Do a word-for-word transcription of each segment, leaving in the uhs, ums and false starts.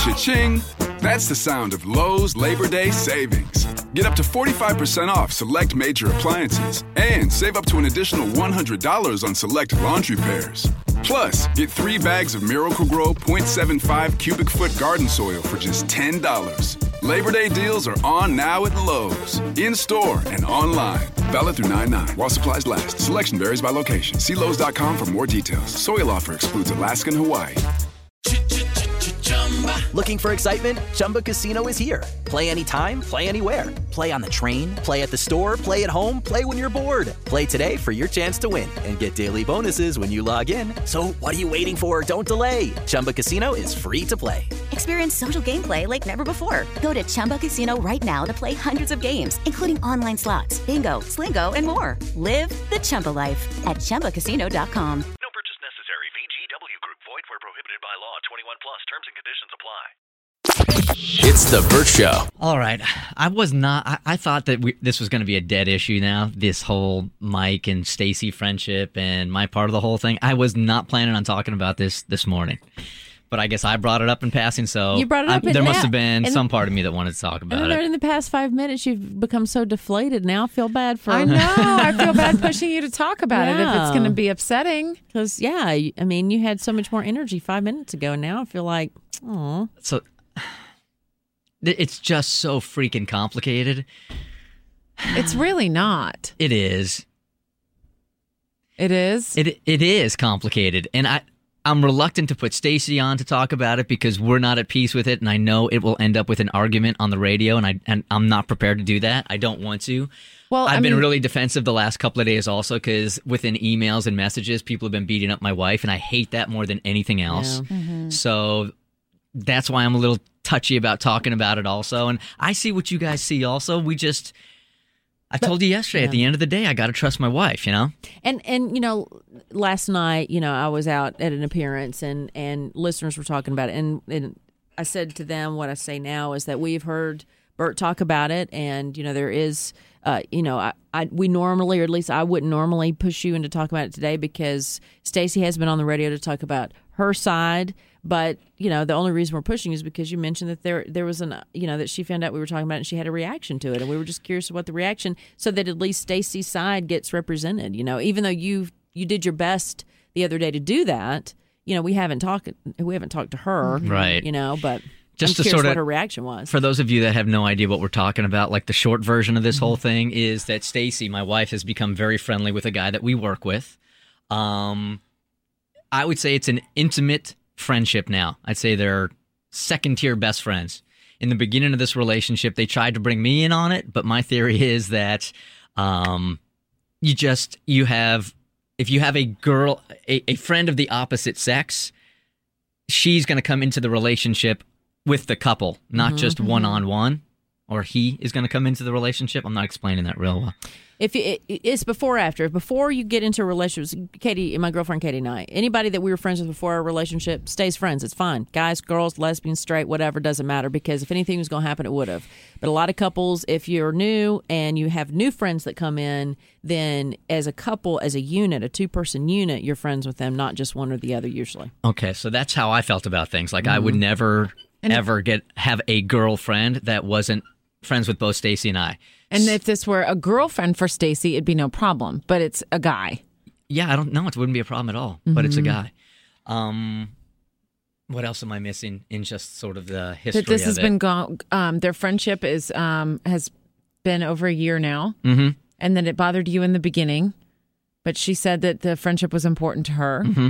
Cha-ching! That's the sound of Lowe's Labor Day savings. Get up to forty-five percent off select major appliances and save up to an additional one hundred dollars on select laundry pairs. Plus, get three bags of Miracle-Gro point seven five cubic foot garden soil for just ten dollars. Labor Day deals are on now at Lowe's, in-store and online. Valid through nine nine while supplies last. Selection varies by location. See Lowe's dot com for more details. Soil offer excludes Alaska and Hawaii. Looking for excitement? Chumba Casino is here. Play anytime, play anywhere. Play on the train, play at the store, play at home, play when you're bored. Play today for your chance to win and get daily bonuses when you log in. So what are you waiting for? Don't delay. Chumba Casino is free to play. Experience social gameplay like never before. Go to Chumba Casino right now to play hundreds of games, including online slots, bingo, Slingo, and more. Live the Chumba life at Chumba Casino dot com. No purchase necessary. V G W Group. Void where prohibited by law. twenty-one plus. Terms and conditions apply. It's the Burt Show. All right. I was not, I, I thought that we, this was going to be a dead issue now, this whole Mike and Stacey friendship and my part of the whole thing. I was not planning on talking about this this morning. But I guess I brought it up in passing, so you brought it up I, there now, must have been and, some part of me that wanted to talk about and it. In the past five minutes, you've become so deflated. Now I feel bad for I know. I feel bad pushing you to talk about yeah. it if it's going to be upsetting. Because, yeah, I mean, you had so much more energy five minutes ago, and now I feel like, oh. So it's just so freaking complicated. It's really not. It is. It is? It It is complicated, and I... I'm reluctant to put Stacey on to talk about it because we're not at peace with it, and I know it will end up with an argument on the radio, and I and I'm not prepared to do that. I don't want to. Well, I've I been mean, really defensive the last couple of days also because within emails and messages, people have been beating up my wife, and I hate that more than anything else. Yeah. Mm-hmm. So that's why I'm a little touchy about talking about it also, and I see what you guys see also. We just... I but, told you yesterday, yeah. At the end of the day, I got to trust my wife, you know? And, and you know, last night, you know, I was out at an appearance and, and listeners were talking about it. And, and I said to them what I say now is that we've heard Burt talk about it. And, you know, there is, uh, you know, I, I we normally, or at least I wouldn't normally push you into talking about it today because Stacey has been on the radio to talk about her side. But, you know, the only reason we're pushing is because you mentioned that there there was an, you know, that she found out we were talking about it and she had a reaction to it. And we were just curious about the reaction so that at least Stacey's side gets represented. You know, even though you you did your best the other day to do that, you know, we haven't talked we haven't talked to her. Right. You know, but just I'm to sort of what her reaction was. For those of you that have no idea what we're talking about, like the short version of this mm-hmm. whole thing is that Stacey, my wife, has become very friendly with a guy that we work with. Um, I would say it's an intimate friendship now. I'd say they're second tier best friends. In the beginning of this relationship, they tried to bring me in on it, but my theory is that um, you just, you have, if you have a girl, a, a friend of the opposite sex, she's going to come into the relationship with the couple, not mm-hmm. just one-on-one, or he is going to come into the relationship. I'm not explaining that real well. If it, it's before or after, before you get into relationships, Katie, my girlfriend Katie and I, anybody that we were friends with before our relationship stays friends. It's fine. Guys, girls, lesbians, straight, whatever, doesn't matter because if anything was going to happen, it would have. But a lot of couples, if you're new and you have new friends that come in, then as a couple, as a unit, a two-person unit, you're friends with them, not just one or the other usually. Okay, so that's how I felt about things. Like mm-hmm. I would never, and ever get have a girlfriend that wasn't friends with both Stacey and I. And if this were a girlfriend for Stacey, it'd be no problem. But it's a guy. Yeah, I don't know. It wouldn't be a problem at all. Mm-hmm. But it's a guy. Um, what else am I missing in just sort of the history that this of has it? been gone. Um, their friendship is um, has been over a year now, mm-hmm. and that it bothered you in the beginning, but she said that the friendship was important to her. Mm-hmm.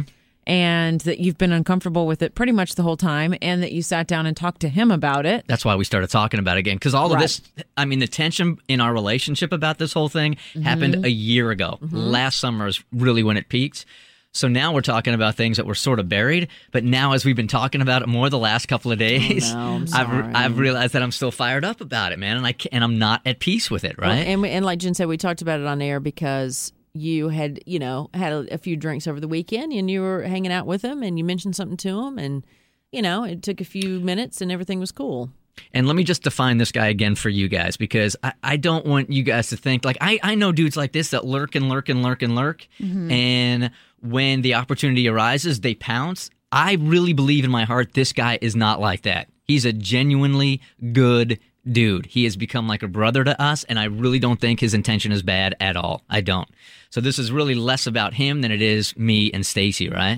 And that you've been uncomfortable with it pretty much the whole time, and that you sat down and talked to him about it. That's why we started talking about it again. Because all right. of this, I mean, the tension in our relationship about this whole thing mm-hmm. happened a year ago. Mm-hmm. Last summer is really when it peaked. So now we're talking about things that were sort of buried. But now as we've been talking about it more the last couple of days, oh, no, I'm I've I've realized that I'm still fired up about it, man. And, I, and I'm not at peace with it, right? Well, and, we, and like Jen said, we talked about it on air because you had, you know, had a, a few drinks over the weekend and you were hanging out with him and you mentioned something to him and, you know, it took a few minutes and everything was cool. And let me just define this guy again for you guys because I, I don't want you guys to think, like, I, I know dudes like this that lurk and lurk and lurk and lurk. Mm-hmm. And when the opportunity arises, they pounce. I really believe in my heart this guy is not like that. He's a genuinely good dude. He has become like a brother to us, and I really don't think his intention is bad at all. I don't. So this is really less about him than it is me and Stacy, right?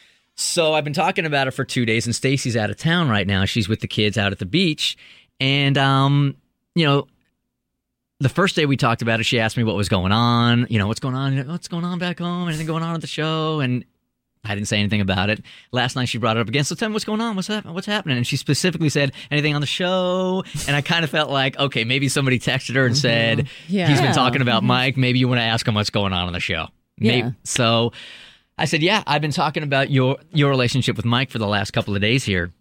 So I've been talking about it for two days, and Stacy's out of town right now. She's with the kids out at the beach, and um, you know, the first day we talked about it, she asked me what was going on. You know, what's going on? What's going on back home? Anything going on at the show? And I didn't say anything about it. Last night she brought it up again. So tell me what's going on. What's happening? What's happening? And she specifically said, anything on the show? And I kind of felt like, okay, maybe somebody texted her and mm-hmm. said, yeah. he's been talking about mm-hmm. Mike. Maybe you want to ask him what's going on on the show. Maybe. Yeah. So I said, yeah, I've been talking about your your relationship with Mike for the last couple of days here.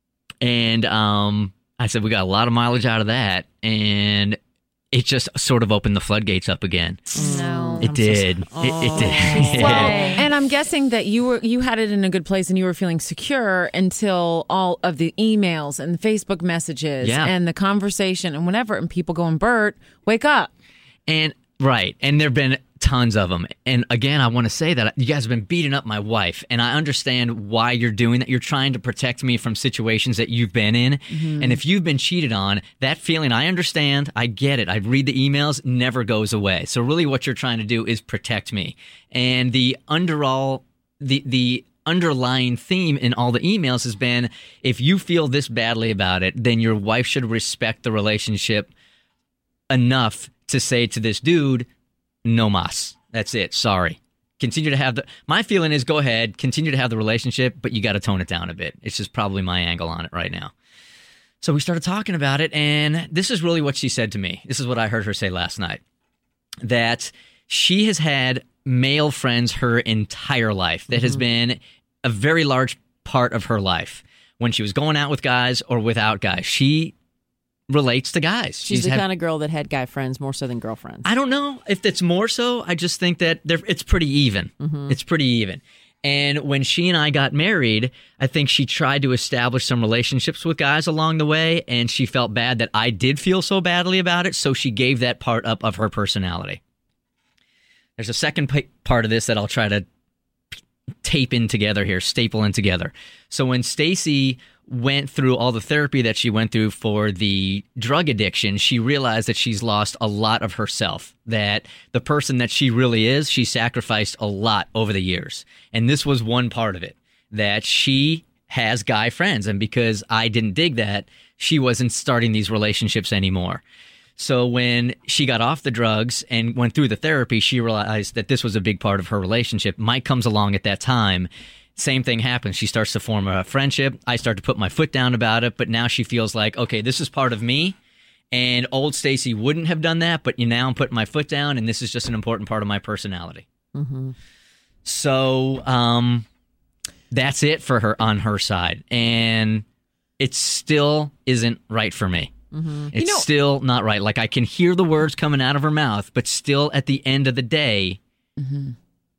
And um, I said, we got a lot of mileage out of that. And it just sort of opened the floodgates up again. No, it I'm did. So it, it did. Well, and I'm guessing that you were you had it in a good place and you were feeling secure until all of the emails and the Facebook messages yeah. and the conversation and whatever, and people going, Bert, wake up. And right, and there've been tons of them. And again, I want to say that you guys have been beating up my wife, and I understand why you're doing that. You're trying to protect me from situations that you've been in. Mm-hmm. And if you've been cheated on, that feeling, I understand. I get it. I read the emails, never goes away. So really what you're trying to do is protect me. And the underall, the, the underlying theme in all the emails has been, if you feel this badly about it, then your wife should respect the relationship enough to say to this dude, no mas. That's it. Sorry. Continue to have the... My feeling is go ahead, continue to have the relationship, but you got to tone it down a bit. It's just probably my angle on it right now. So we started talking about it, and this is really what she said to me. This is what I heard her say last night. That she has had male friends her entire life. That mm-hmm. has been a very large part of her life. When she was going out with guys or without guys, she relates to guys. She's, She's the had, kind of girl that had guy friends more so than girlfriends. I don't know if it's more so. I just think that it's pretty even. Mm-hmm. It's pretty even. And when she and I got married, I think she tried to establish some relationships with guys along the way, and she felt bad that I did feel so badly about it, so she gave that part up of her personality. There's a second p- part of this that I'll try to tape in together here, staple in together. So when Stacy went through all the therapy that she went through for the drug addiction, she realized that she's lost a lot of herself, that the person that she really is, she sacrificed a lot over the years. And this was one part of it, that she has guy friends. And because I didn't dig that, she wasn't starting these relationships anymore. So when she got off the drugs and went through the therapy, she realized that this was a big part of her relationship. Mike comes along at that time. Same thing happens. She starts to form a friendship. I start to put my foot down about it, but now she feels like, okay, this is part of me, and old Stacy wouldn't have done that, but now I'm putting my foot down, and this is just an important part of my personality. Mm-hmm. So um, that's it for her on her side, and it still isn't right for me. Mm-hmm. It's you know, still not right. Like, I can hear the words coming out of her mouth, but still at the end of the day... Mm-hmm.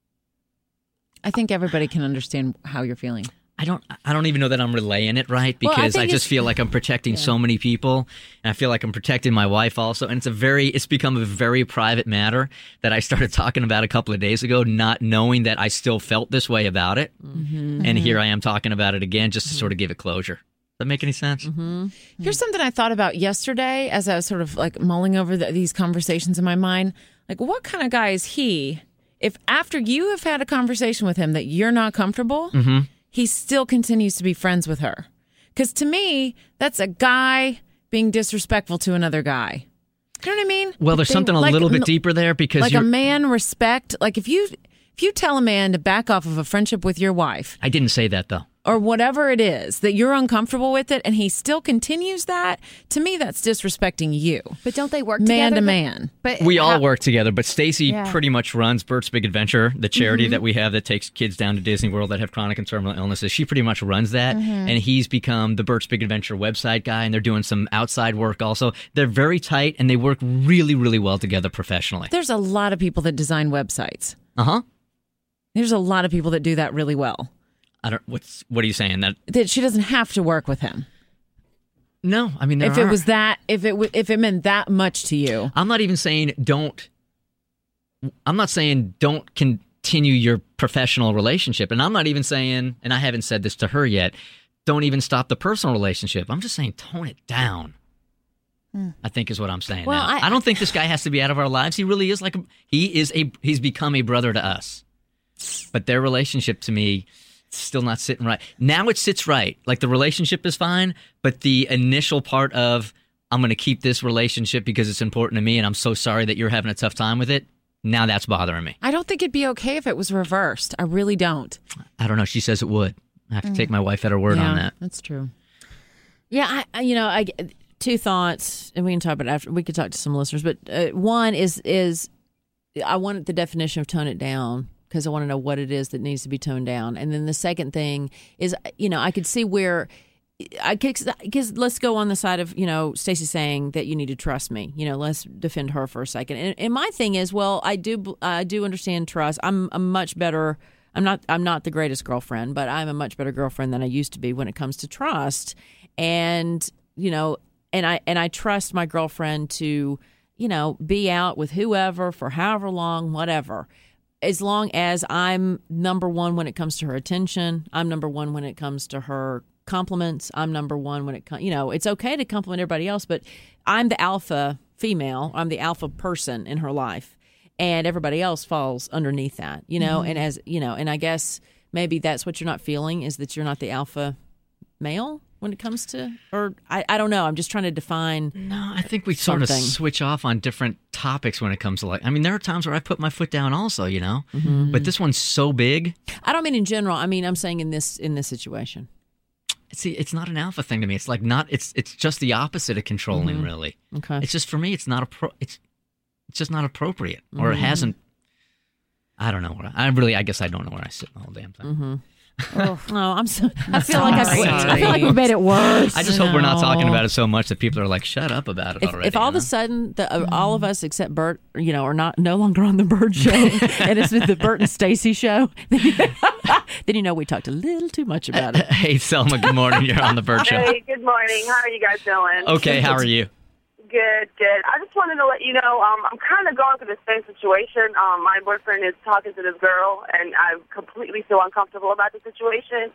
I think everybody can understand how you're feeling. I don't I don't even know that I'm relaying it right, because well, I, I just feel like I'm protecting yeah. so many people, and I feel like I'm protecting my wife also, and it's a very it's become a very private matter that I started talking about a couple of days ago, not knowing that I still felt this way about it. Mm-hmm. And here I am talking about it again just to mm-hmm. sort of give it closure. Does that make any sense? Mm-hmm. Here's something I thought about yesterday as I was sort of like mulling over the, these conversations in my mind. Like, what kind of guy is he? If after you have had a conversation with him that you're not comfortable, mm-hmm. he still continues to be friends with her. Because to me, that's a guy being disrespectful to another guy. You know what I mean? Well, there's they, something a like, little bit deeper there, because like you're... a man respect. Like if you if you tell a man to back off of a friendship with your wife, I didn't say that though. Or whatever it is, that you're uncomfortable with it, and he still continues that, to me, that's disrespecting you. But don't they work man together? Man to man. But we how- all work together, but Stacy yeah. pretty much runs Bert's Big Adventure, the charity mm-hmm. that we have that takes kids down to Disney World that have chronic and terminal illnesses. She pretty much runs that, mm-hmm. and he's become the Bert's Big Adventure website guy, and they're doing some outside work also. They're very tight, and they work really, really well together professionally. There's a lot of people that design websites. Uh-huh. There's a lot of people that do that really well. I don't. What's what are you saying? That that she doesn't have to work with him. No, I mean, there if are. it was that, if it w- if it meant that much to you, I'm not even saying don't. I'm not saying don't continue your professional relationship, and I'm not even saying, and I haven't said this to her yet, don't even stop the personal relationship. I'm just saying tone it down. Mm. I think is what I'm saying Well, now. I- I don't think this guy has to be out of our lives. He really is like a, he is a he's become a brother to us. But their relationship to me is still not sitting right. Now it sits right. Like the relationship is fine, but the initial part of I'm going to keep this relationship because it's important to me and I'm so sorry that you're having a tough time with it. Now that's bothering me. I don't think it'd be okay if it was reversed. I really don't. I don't know. She says it would. I have to take my wife at her word yeah, on that. That's true. Yeah, I, I you know, I two thoughts, and we can talk about it after. We could talk to some listeners, but uh, one is is I want the definition of tone it down because I want to know what it is that needs to be toned down, and then the second thing is, you know, I could see where. I because let's go on the side of, you know, Stacey saying that you need to trust me. You know, let's defend her for a second. And, and my thing is, well, I do I do understand trust. I'm a much better. I'm not I'm not the greatest girlfriend, but I'm a much better girlfriend than I used to be when it comes to trust. And you know, and I and I trust my girlfriend to, you know, be out with whoever for however long, whatever. As long as I'm number one when it comes to her attention, I'm number one when it comes to her compliments. I'm number one when it comes, you know, it's okay to compliment everybody else, but I'm the alpha female. I'm the alpha person in her life, and everybody else falls underneath that, you know. Mm-hmm. And as you know, and I guess maybe that's what you're not feeling is that you're not the alpha male when it comes to, or I, I don't know. I'm just trying to define. No, I think we something. sort of switch off on different topics when it comes to like. I mean, there are times where I put my foot down also, you know. Mm-hmm. But this one's so big. I don't mean in general. I mean I'm saying in this in this situation. See, it's not an alpha thing to me. It's like not. It's it's just the opposite of controlling. Mm-hmm. Really. Okay. It's just for me. It's not a pro. It's it's just not appropriate, or Mm-hmm. it hasn't. I don't know where I, I really. I guess I don't know where I sit the whole damn thing. Mm-hmm. Oh, no, I'm so. I feel like I, Sorry. I feel like we made it worse. I just hope we're not talking about it so much that people are like, "Shut up about it If, already." if all you of a know? sudden the, uh, all of us except Bert, you know, are not no longer on the Bert show, and it's the Bert and Stacey show, then you, then you know we talked a little too much about it. Hey, Selma. Good morning. You're on the Bert Show. Hey, good morning. How are you guys doing? Okay, how are you? Good, good. I just wanted to let you know, um, I'm kind of going through the same situation. Um, my boyfriend is talking to this girl, and I completely feel uncomfortable about the situation.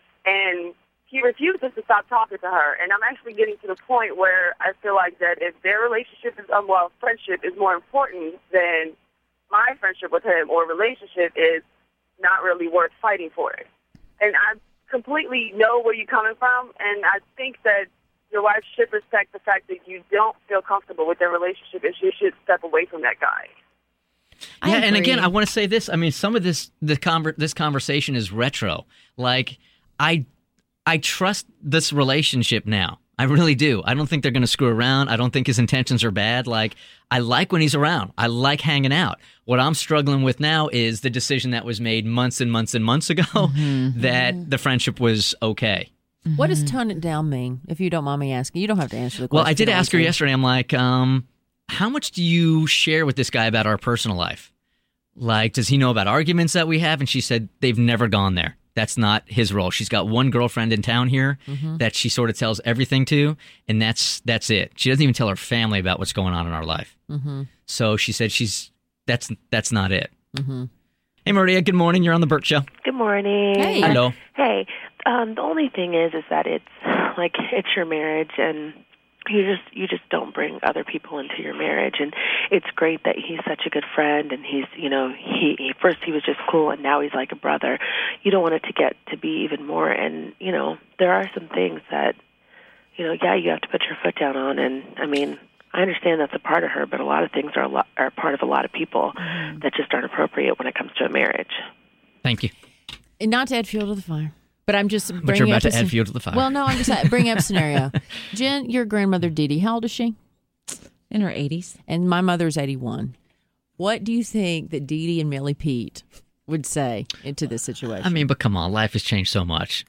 And he refuses to stop talking to her. And I'm actually getting to the point where I feel like that if their relationship is, um, well, friendship is more important than my friendship with him or relationship is not really worth fighting for it. And I completely know where you're coming from, and I think that your wife should respect the fact that you don't feel comfortable with their relationship, and she should step away from that guy. Yeah, I and again, agree. I want to say this. I mean, some of this the conver- this conversation is retro. Like, I I trust this relationship now. I really do. I don't think they're going to screw around. I don't think his intentions are bad. Like, I like when he's around. I like hanging out. What I'm struggling with now is the decision that was made months and months and months ago Mm-hmm. that the friendship was okay. What does tone it down mean? If you don't mind me asking, you don't have to answer the question. Well, I did if you don't ask her want to. yesterday. I'm like, um, how much do you share with this guy about our personal life? Like, does he know about arguments that we have? And she said they've never gone there. That's not his role. She's got one girlfriend in town here Mm-hmm. that she sort of tells everything to, and that's that's it. She doesn't even tell her family about what's going on in our life. Mm-hmm. So she said she's that's that's not it. Mm-hmm. Hey, Maria. Good morning. You're on the Bert Show. Good morning. Hey. Hello. Hey. Um, the only thing is, is that it's like it's your marriage, and you just you just don't bring other people into your marriage. And it's great that he's such a good friend, and he's you know he, he first he was just cool, and now he's like a brother. You don't want it to get to be even more. And you know there are some things that you know yeah you have to put your foot down on. And I mean I understand that's a part of her, but a lot of things are a lot, are part of a lot of people mm-hmm. that just aren't appropriate when it comes to a marriage. Thank you. And not to add fuel to the fire. But I'm just bringing But you're about up to a add scen- fuel to the fire. Well, no, I'm just bringing up a scenario. Jen, your grandmother Dee Dee, how old is she? In her eighties. And my mother's eighty-one. What do you think that Dee Dee and Millie Pete would say into this situation? I mean, but come on, life has changed so much.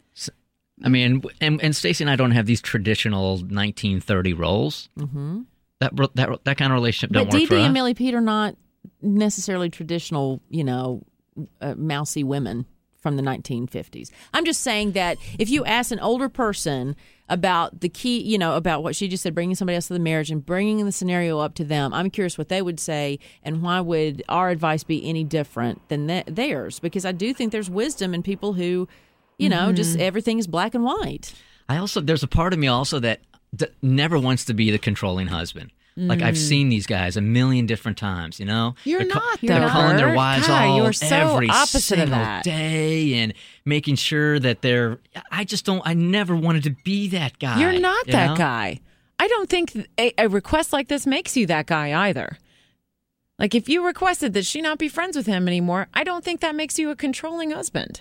I mean, and, and Stacey and I don't have these traditional nineteen thirty roles. Mm-hmm. That that that kind of relationship don't but work Dee for Dee us. and Millie Pete are not necessarily traditional, you know, uh, mousy women from the nineteen fifties. I'm just saying that if you ask an older person about the key, you know, about what she just said, bringing somebody else to the marriage and bringing the scenario up to them, I'm curious what they would say and why would our advice be any different than th- theirs? Because I do think there's wisdom in people who You know, Mm-hmm. just everything's black and white. I also, there's a part of me also that d- never wants to be the controlling husband. Like, I've Mm. seen these guys a million different times, you know? You're they're not, They're though, calling their Bert. wives God, all you're so every opposite of single that. day and making sure that they're... I just don't... I never wanted to be that guy. You're not you that know? guy. I don't think a, a request like this makes you that guy either. Like, if you requested that she not be friends with him anymore, I don't think that makes you a controlling husband.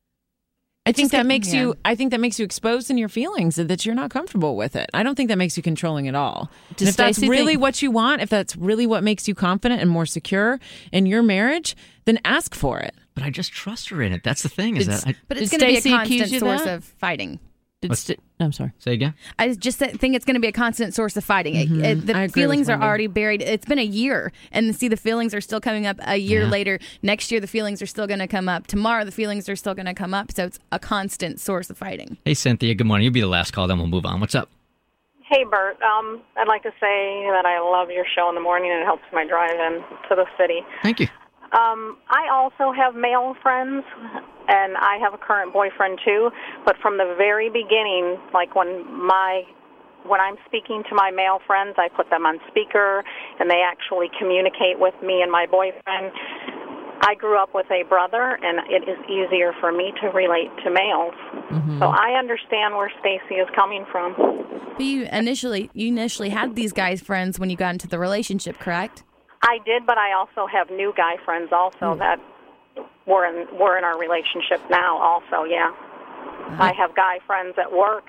I think Just that get- makes yeah. you. I think that makes you exposed in your feelings and that you're not comfortable with it. I don't think that makes you controlling at all. Does And if that's Stacey really think- what you want, if that's really what makes you confident and more secure in your marriage, then ask for it. But I just trust her in it. That's the thing. Is Did- that I, But it's Did going to be a Stacey accuse constant you source that? of fighting. Did What's- St- I'm sorry. say again? I just think it's going to be a constant source of fighting. It- Mhm. it- I the agree with feelings are Wendy. already buried. It's been a year, and see, the feelings are still coming up a year Yeah. later. Next year, the feelings are still going to come up. Tomorrow, the feelings are still going to come up. So it's a constant source of fighting. Hey, Cynthia. Good morning. You'll be the last call, then we'll move on. What's up? Hey, Bert. Um, I'd like to say that I love your show in the morning, and it helps my drive in to the city. Thank you. Um, I also have male friends, and I have a current boyfriend too. But from the very beginning, like when my when I'm speaking to my male friends, I put them on speaker, and they actually communicate with me and my boyfriend. I grew up with a brother, and it is easier for me to relate to males. Mm-hmm. So I understand where Stacey is coming from. But you initially, you initially had these guys friends when you got into the relationship, correct? I did, but I also have new guy friends also that were in were in our relationship now also, yeah. I have guy friends at work.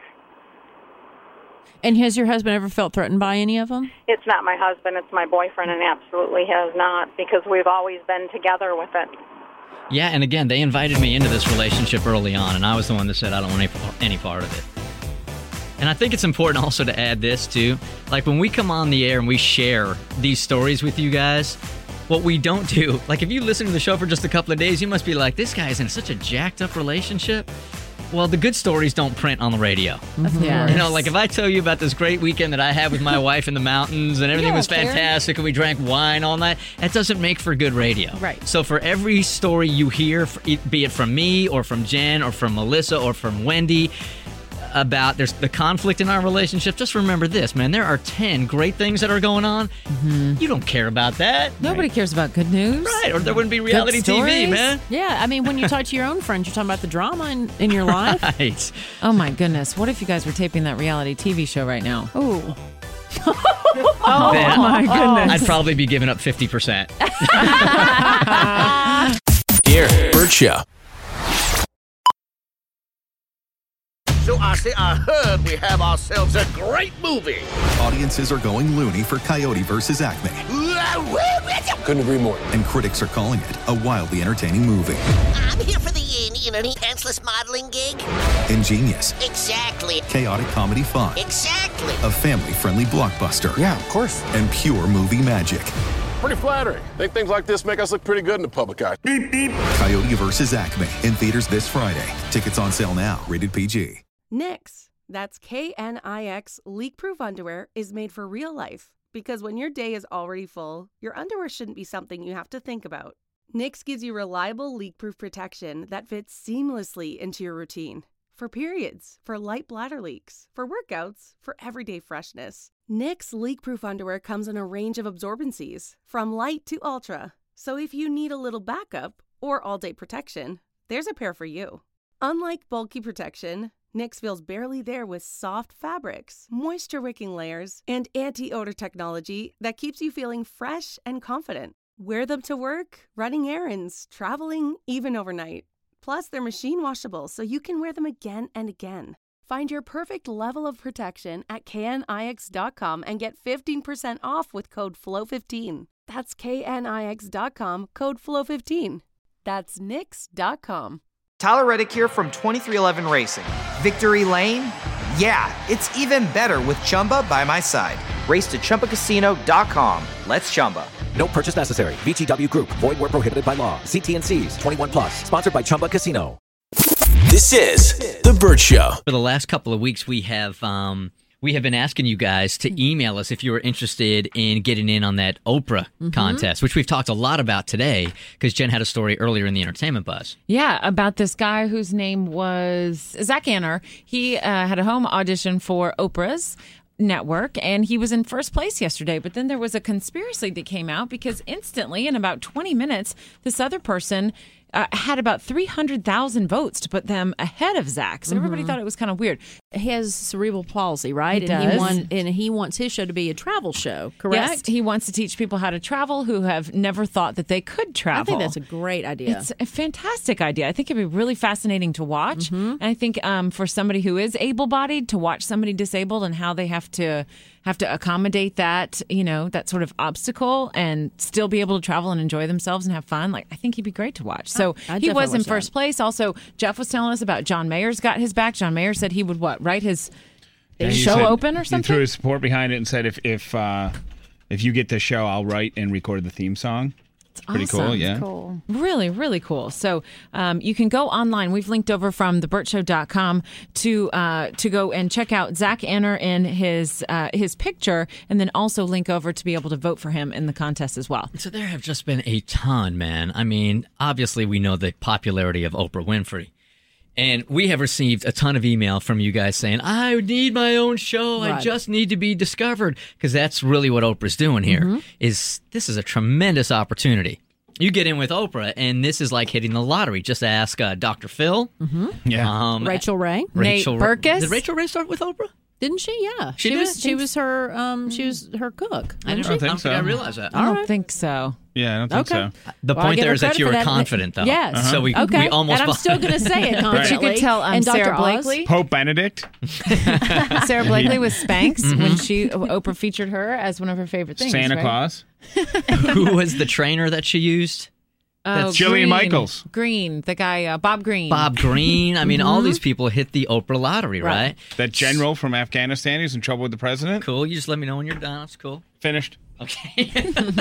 And has your husband ever felt threatened by any of them? It's not my husband, it's my boyfriend, and absolutely has not, because we've always been together with it. Yeah, and again, they invited me into this relationship early on, and I was the one that said I don't want any, any part of it. And I think it's important also to add this, too. Like, when we come on the air and we share these stories with you guys, what we don't do, like, if you listen to the show for just a couple of days, you must be like, this guy's in such a jacked-up relationship. Well, the good stories don't print on the radio. Yeah. You know, like if I tell you about this great weekend that I had with my wife in the mountains and everything don't was care. fantastic and we drank wine all night, that doesn't make for good radio. Right. So for every story you hear, be it from me or from Jen or from Melissa or from Wendy, about there's the conflict in our relationship, just remember this, man. There are ten great things that are going on. Mm-hmm. You don't care about that. Nobody right. cares about good news. Right, or there wouldn't be reality Good T V, stories. man. Yeah, I mean, when you talk to your own friends, you're talking about the drama in, in your life. Right. Oh my goodness! What if you guys were taping that reality T V show right now? Ooh. Oh Then my goodness! I'd probably be giving up fifty percent. Here, Bert Show. So I say I heard we have ourselves a great movie. Audiences are going loony for Coyote versus Acme. Couldn't agree more. And critics are calling it a wildly entertaining movie. I'm here for the, uh, you know, the pantsless modeling gig. Ingenious, Exactly. chaotic comedy fun, Exactly. a family-friendly blockbuster. Yeah, of course. And pure movie magic. Pretty flattering. Think things like this make us look pretty good in the public eye. Beep, beep. Coyote versus Acme in theaters this Friday. Tickets on sale now. Rated P G. Knix, that's K N I X leak-proof underwear, is made for real life. Because when your day is already full, your underwear shouldn't be something you have to think about. Knix gives you reliable leak-proof protection that fits seamlessly into your routine. For periods, for light bladder leaks, for workouts, for everyday freshness. Knix leak-proof underwear comes in a range of absorbencies, from light to ultra. So if you need a little backup or all-day protection, there's a pair for you. Unlike bulky protection, Knix feels barely there with soft fabrics, moisture-wicking layers, and anti-odor technology that keeps you feeling fresh and confident. Wear them to work, running errands, traveling, even overnight. Plus, they're machine washable, so you can wear them again and again. Find your perfect level of protection at K N I X dot com and get fifteen percent off with code F L O W fifteen. That's K N I X dot com, code F L O W fifteen. That's Knix dot com. Tyler Reddick here from twenty-three eleven Racing. Victory Lane? Yeah, it's even better with Chumba by my side. Race to Chumba Casino dot com. Let's Chumba. No purchase necessary. V G W Group. Void where prohibited by law. See T N Cs. twenty-one plus. Sponsored by Chumba Casino. This is The Bert Show. For the last couple of weeks, we have um, we have been asking you guys to email us if you were interested in getting in on that Oprah Mhm. contest, which we've talked a lot about today because Jen had a story earlier in the entertainment buzz. Yeah, about this guy whose name was Zach Anner. He uh, had a home audition for Oprah's network, and he was in first place yesterday. But then there was a conspiracy that came out because instantly, in about twenty minutes, this other person uh, had about three hundred thousand votes to put them ahead of Zach. So everybody Mhm. thought it was kind of weird. He has cerebral palsy, right? He and does. he won, and he wants his show to be a travel show, correct? Yes, he wants to teach people how to travel who have never thought that they could travel. I think that's a great idea. It's a fantastic idea. I think it'd be really fascinating to watch. And I think um, for somebody who is able-bodied to watch somebody disabled and how they have to have to accommodate that, you know, that sort of obstacle and still be able to travel and enjoy themselves and have fun. Like, I think he'd be great to watch. So I he was definitely in watch first place. Also, Jeff was telling us about John Mayer's got his back. John Mayer said he would what write his Yeah, he show said- open or He something. threw his support behind it and said, if if uh, if you get the show, I'll write and record the theme song. It's pretty cool, Awesome. yeah. Cool. Really, really cool. So um, you can go online. We've linked over from the burt show dot com to uh, to go and check out Zach Anner in his uh, his picture, and then also link over to be able to vote for him in the contest as well. So there have just been a ton, man. I mean, obviously we know the popularity of Oprah Winfrey. And we have received a ton of email from you guys saying, I need my own show. I Right. just need to be discovered. Because that's really what Oprah's doing here. Mhm. Is this is a tremendous opportunity. You get in with Oprah, and this is like hitting the lottery. Just ask uh, Doctor Phil. Mm-hmm. Yeah. Um, Rachel Ray, Rachel Nate Berkus. Did Rachel Ray start with Oprah? didn't she? Yeah, She she, did? was. She was her. Um, she was her cook. I wasn't don't she? think so. I realized that. I don't think so. Yeah, I don't think Okay. so. The Well, I point give there her is that credit you for were that. confident, though. Yes. Uh-huh. So we, Okay. we almost. And I'm still going to say it confidently. You could tell um, and Doctor Sarah Oz. Blakely. Pope Benedict. Sarah Blakely with Spanx Mm-hmm. when she Oprah featured her as one of her favorite things. Santa right? Claus. Who was the trainer that she used? Oh, That's Jillian Green. Michaels. Green, the guy uh, Bob Green. Bob Green. I mean, all Mhm. these people hit the Oprah lottery, right? Right. That general from Afghanistan who's in trouble with the president. Cool. You just let me know when you're done. That's cool. Finished. Okay.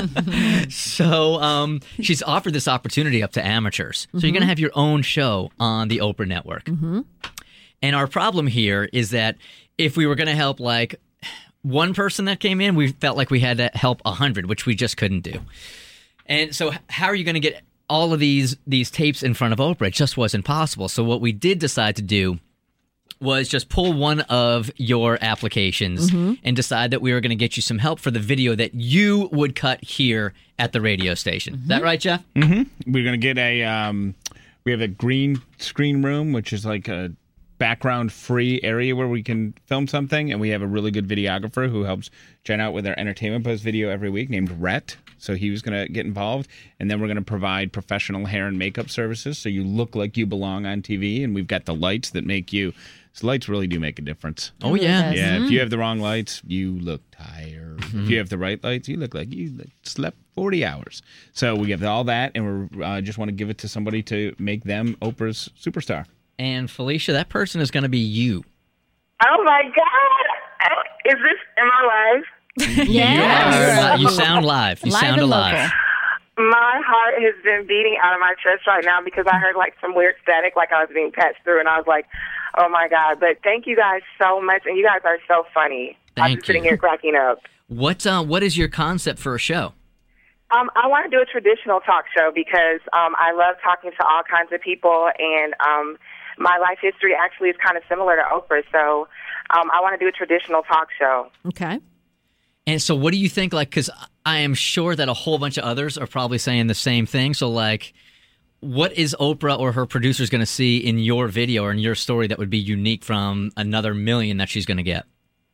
So um, she's offered this opportunity up to amateurs. So you're going to have your own show on the Oprah Network. Mm-hmm. And our problem here is that if we were going to help like one person that came in, we felt like we had to help a hundred, which we just couldn't do. And so h- how are you going to get all of these these tapes in front of Oprah? It just wasn't possible. So what we did decide to do was just pull one of your applications Mm-hmm. and decide that we were going to get you some help for the video that you would cut here at the radio station. Is that right, Jeff? Mm-hmm. We're going to get a, um, we have a green screen room, which is like a background-free area where we can film something, and we have a really good videographer who helps Jen out with our Entertainment Buzz video every week named Rhett. So he was going to get involved, and then we're going to provide professional hair and makeup services so you look like you belong on T V, and we've got the lights that make you... So lights really do make a difference. Oh, yeah. Yeah, if you have the wrong lights, you look tired. If you have the right lights, you look like you like, slept forty hours. So we have all that, and we uh, just want to give it to somebody to make them Oprah's superstar. And Felicia, that person is going to be you. Oh my God! Is this? Am I live? You, are, li- you sound live. You Live sound and alive. local. My heart has been beating out of my chest right now because I heard like some weird static, like I was being patched through, and I was like, "Oh my God!" But thank you guys so much, and you guys are so funny. I'm Thank just sitting you. here cracking up. What uh, What is your concept for a show? Um, I want to do a traditional talk show because um, I love talking to all kinds of people, and um, my life history actually is kind of similar to Oprah. So um, I want to do a traditional talk show. Okay. And so, what do you think? Like, because I am sure that a whole bunch of others are probably saying the same thing. So, like, what is Oprah or her producers going to see in your video or in your story that would be unique from another million that she's going to get?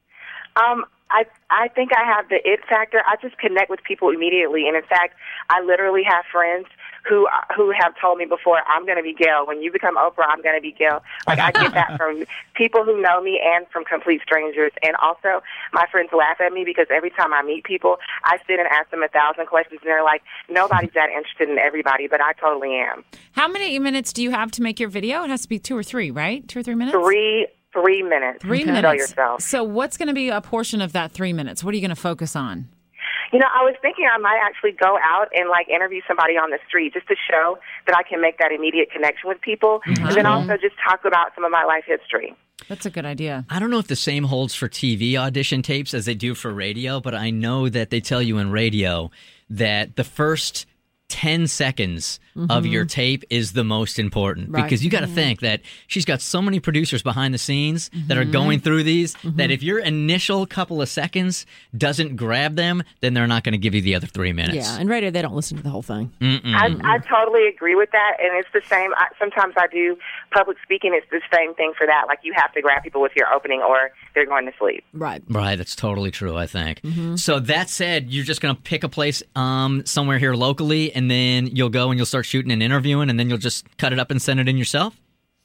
Um, I I think I have the it factor. I just connect with people immediately, and in fact, I literally have friends who who have told me before, I'm going to be Gail. When you become Oprah, I'm going to be Gail. Like, I get that from people who know me and from complete strangers. And also, my friends laugh at me because every time I meet people, I sit and ask them a thousand questions, and they're like, nobody's that interested in everybody, but I totally am. How many minutes do you have to make your video? It has to be two or three, right? Two or three minutes? Three, three minutes. Three to minutes. Sell yourself. So what's going to be a portion of that three minutes? What are you going to focus on? You know, I was thinking I might actually go out and, like, interview somebody on the street just to show that I can make that immediate connection with people, Mm-hmm. and then also just talk about some of my life history. That's a good idea. I don't know if the same holds for T V audition tapes as they do for radio, but I know that they tell you in radio that the first ten seconds Mm-hmm. of your tape is the most important Right. because you got to Mhm. think that she's got so many producers behind the scenes that are Mhm. going through these Mhm. that if your initial couple of seconds doesn't grab them, then they're not going to give you the other three minutes. Yeah, and radio, they don't listen to the whole thing. Mm-mm. I, I totally agree with that, and it's the same. I, sometimes I do public speaking. It's the same thing for that. Like, you have to grab people with your opening or they're going to sleep. Right. Right, that's totally true, I think. Mhm. So that said, you're just going to pick a place um, somewhere here locally, and then you'll go and you'll start shooting and interviewing, and then you'll just cut it up and send it in yourself?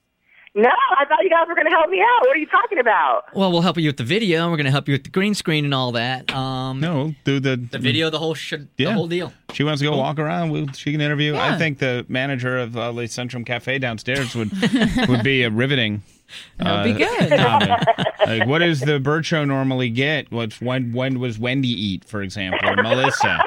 No, I thought you guys were going to help me out. What are you talking about? Well, we'll help you with the video. We're going to help you with the green screen and all that. Um, no, do the the video, the whole sh- Yeah. the whole deal. She wants to go Cool. walk around. We'll, she can interview. Yeah. I think the manager of uh, Le Centrum Cafe downstairs would would be a riveting. That would be good. comment. Like, what does the Bird Show normally get? What's when? When was Wendy eat, for example, or Melissa?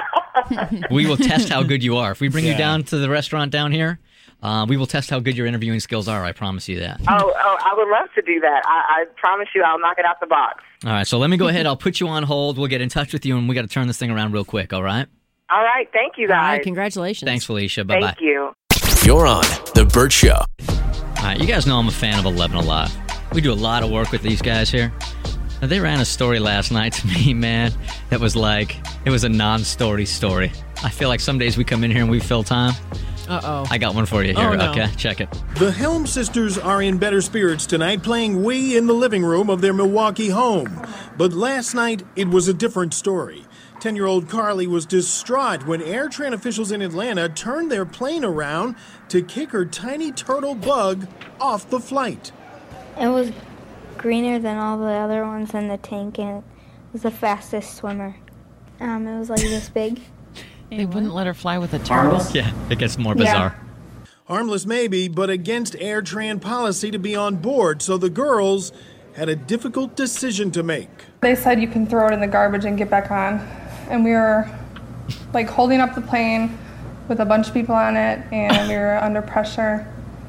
We will test how good you are. If we bring you Yeah. down to the restaurant down here, uh, we will test how good your interviewing skills are. I promise you that. Oh, oh, I would love to do that. I, I promise you I'll knock it out the box. All right, so let me go ahead. I'll put you on hold. We'll get in touch with you, and we got to turn this thing around real quick, all right? All right. Thank you, All guys. right, congratulations. Thanks, Felicia. Bye-bye. Thank you. You're on The Burt Show. All right, you guys know I'm a fan of eleven Alive. We do a lot of work with these guys here. Now, they ran a story last night to me, man, that was like, it was a non-story story. I feel like some days we come in here and we fill time. Uh-oh. I got one for you here. Oh, no. Okay, check it. The Helm sisters are in better spirits tonight, playing Wii in the living room of their Milwaukee home. But last night, it was a different story. ten-year-old Carly was distraught when AirTran officials in Atlanta turned their plane around to kick her tiny turtle bug off the flight. It was greener than all the other ones in the tank, and it was the fastest swimmer. Um, it was like this big. They wouldn't let her fly with a turtle. Yeah, it gets more bizarre. Harmless maybe, but against AirTran policy to be on board, so the girls had a difficult decision to make. They said you can throw it in the garbage and get back on. And we were like holding up the plane with a bunch of people on it, and we were under pressure.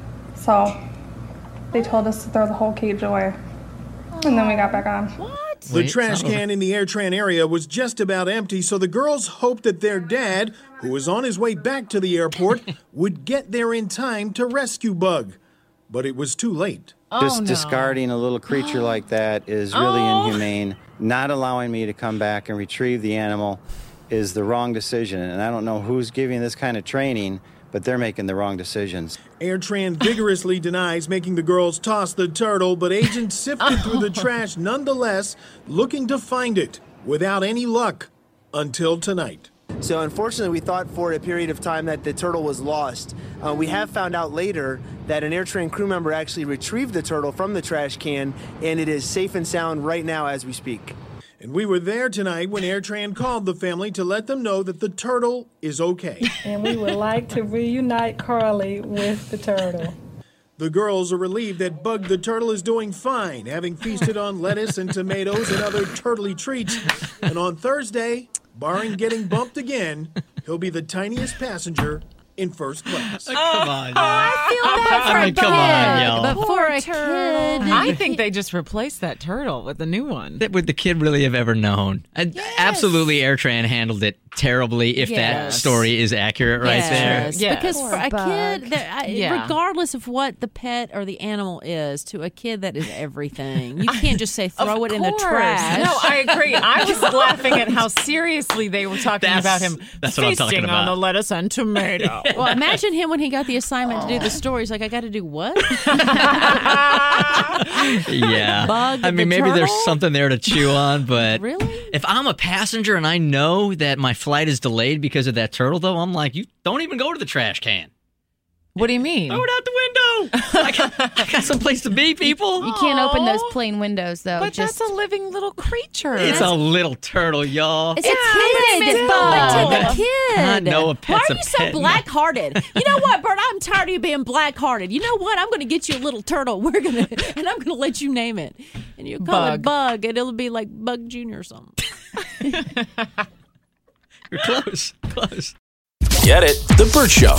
So they told us to throw the whole cage away. And then we got back on. The Wait, trash it's not can in the AirTran area was just about empty, so the girls hoped that their dad, who was on his way back to the airport, would get there in time to rescue Bug. But it was too late. Just discarding a little creature like that is really Oh. inhumane. Not allowing me to come back and retrieve the animal is the wrong decision. And I don't know who's giving this kind of training, but they're making the wrong decisions. AirTran vigorously denies making the girls toss the turtle, but agents sifted through the trash nonetheless, looking to find it, without any luck, until tonight. So unfortunately, we thought for a period of time that the turtle was lost. Uh, we have found out later that an AirTran crew member actually retrieved the turtle from the trash can, and it is safe and sound right now as we speak. And we were there tonight when AirTran called the family to let them know that the turtle is okay. And we would like to reunite Carly with the turtle. The girls are relieved that Bug the turtle is doing fine, having feasted on lettuce and tomatoes and other turtly treats. And on Thursday, barring getting bumped again, he'll be the tiniest passenger in first class. Come on, y'all. I feel bad for I mean, a come on, y'all. But Poor for a turtle. kid, I think they just replaced that turtle with a new one. That would the kid really have ever known? Uh, Absolutely, AirTran handled it terribly. If that Yes. story is accurate, right there. Yes, because Poor for a bug. kid, that, I, Yeah. regardless of what the pet or the animal is, to a kid that is everything. You can't just say throw it in the course. trash. No, I agree. I was laughing at how seriously they were talking That's- about him that's what I'm feasting talking on about. the lettuce and tomato. Well, imagine him when he got the assignment to do the story. He's like, I got to do what? Yeah. Bug I the mean, maybe there's turtle? something there to chew on, but Really? if I'm a passenger and I know that my flight is delayed because of that turtle, though, I'm like, you don't even go to the trash can. What do you mean? Throw it out the window. I got, I got someplace to be, people. You can't open those plane windows, though. But Just that's a living little creature. It's a little turtle, y'all. It's a kid. Miss Bug. Bug. It's a kid. I know a pet's Why are a you so pet. black-hearted? You know what, Bert? I'm tired of you being black-hearted. You know what? I'm going to get you a little turtle. We're gonna, and I'm going to let you name it. And you call Bug. it Bug, and it'll be like Bug Junior or something. You're close. Close. Get it? The Burt Show.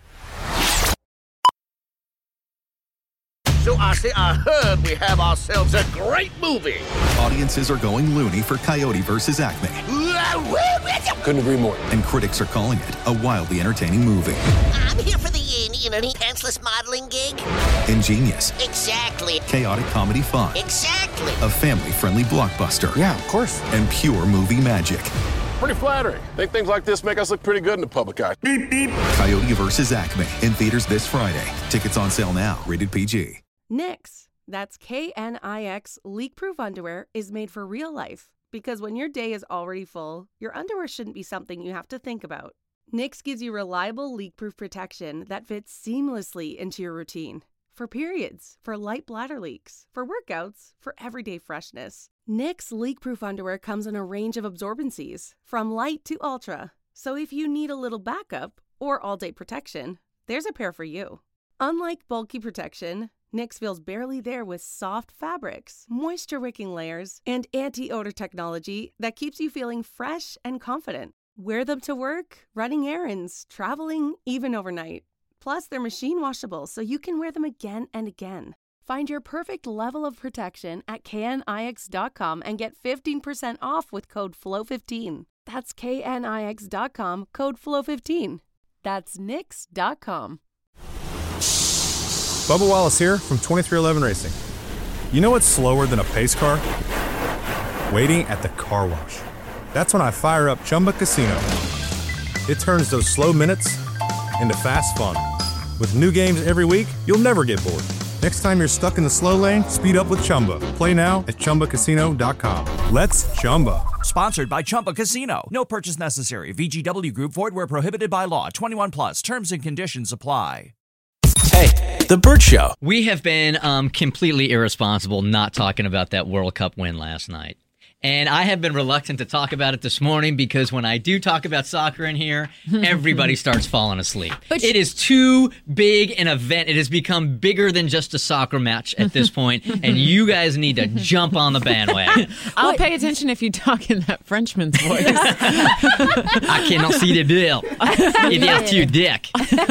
So I say, I heard we have ourselves a great movie. Audiences are going loony for Coyote versus Acme. Couldn't agree more. And critics are calling it a wildly entertaining movie. I'm here for the, uh, you know, the pantsless modeling gig. Ingenious, Exactly. chaotic comedy fun, Exactly. a family-friendly blockbuster. Yeah, of course. And pure movie magic. Pretty flattering. Think things like this make us look pretty good in the public eye. Beep, beep. Coyote versus Acme in theaters this Friday. Tickets on sale now. Rated P G. Knix, that's K N I X leak-proof underwear, is made for real life. Because when your day is already full, your underwear shouldn't be something you have to think about. Knix gives you reliable leak-proof protection that fits seamlessly into your routine. For periods, for light bladder leaks, for workouts, for everyday freshness. Knix leak-proof underwear comes in a range of absorbencies, from light to ultra. So if you need a little backup or all-day protection, there's a pair for you. Unlike bulky protection, Knix feels barely there with soft fabrics, moisture-wicking layers, and anti-odor technology that keeps you feeling fresh and confident. Wear them to work, running errands, traveling, even overnight. Plus, they're machine washable, so you can wear them again and again. Find your perfect level of protection at K N I X dot com and get fifteen percent off with code F L O W fifteen. That's K N I X dot com, code F L O W fifteen. That's Knix dot com. Bubba Wallace here from twenty-three eleven Racing. You know what's slower than a pace car? Waiting at the car wash. That's when I fire up Chumba Casino. It turns those slow minutes into fast fun. With new games every week, you'll never get bored. Next time you're stuck in the slow lane, speed up with Chumba. Play now at Chumba Casino dot com. Let's Chumba. Sponsored by Chumba Casino. No purchase necessary. V G W Group. Void where prohibited by law. twenty-one plus. Terms and conditions apply. Hey, The Burt Show. We have been um, completely irresponsible not talking about that World Cup win last night. And I have been reluctant to talk about it this morning because when I do talk about soccer in here, everybody starts falling asleep. But it is too big an event. It has become bigger than just a soccer match at this point, and you guys need to jump on the bandwagon. I'll Wait. pay attention if you talk in that Frenchman's voice. I cannot see the bill. It is too dick.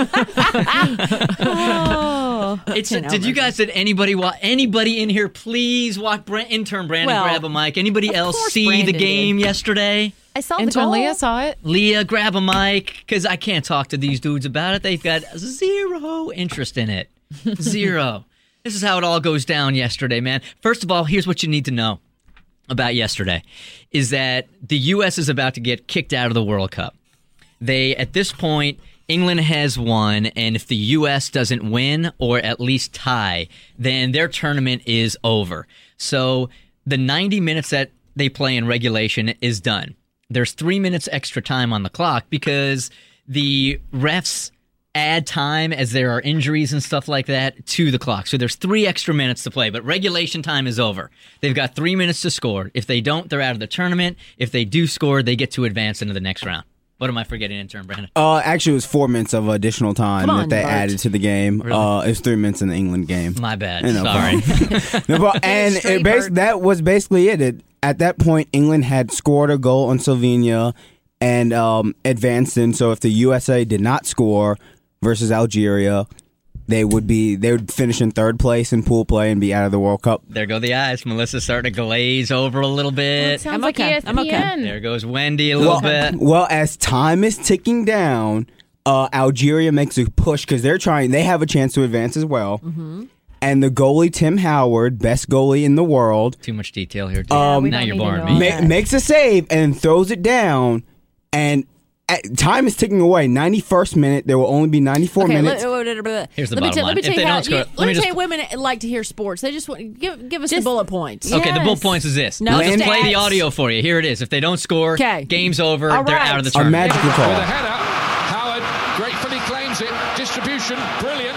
oh, it's a, did you guys, did anybody, anybody in here please watch Brent, intern Brandon well, grab a mic? Anybody else see Brandon the game did. yesterday? I saw the Intern goal. Leah saw it. Leah, grab a mic, because I can't talk to these dudes about it. They've got zero interest in it. Zero. This is how it all goes down yesterday, man. First of all, here's what you need to know about yesterday, is that the U S is about to get kicked out of the World Cup. They, at this point, England has won, and if the U S doesn't win, or at least tie, then their tournament is over. So the ninety minutes that they play in regulation is done. There's three minutes extra time on the clock because the refs add time as there are injuries and stuff like that to the clock. So there's three extra minutes to play, but regulation time is over. They've got three minutes to score. If they don't, they're out of the tournament. If they do score, they get to advance into the next round. What am I forgetting, intern Brandon? Uh, actually, it was four minutes of additional time on, that they Bart. added to the game. Really? Uh, it was three minutes in the England game. My bad. No Sorry. no, but, and it bas- that was basically it. it. At that point, England had scored a goal on Slovenia and um, advanced in. So if the U S A did not score versus Algeria, they would be they would finish in third place in pool play and be out of the World Cup. There go the eyes. Melissa's starting to glaze over a little bit. Well, it sounds I'm like okay. E S P N. I'm okay. There goes Wendy a little well, bit. Well, as time is ticking down, uh, Algeria makes a push because they're trying. They have a chance to advance as well. Mm-hmm. And the goalie, Tim Howard, best goalie in the world. Too much detail here, too. Um, now you're boring me. Ma- makes a save and throws it down. And at, time is ticking away. ninety-first minute. There will only be ninety-four okay, minutes. Let, let, let, Here's the let bottom me tell, line. Let me tell If you they how. don't score, You, let let me me just- tell you, women like to hear sports. They just want give give us Just- the bullet points. Okay, the Yes. bullet points is this. No, I'll just stats. play the audio for you. Here it is. If they don't score, Okay. game's over. All They're right. out of the A tournament. magical call. With a header, Howard gratefully claims it. Distribution, brilliant.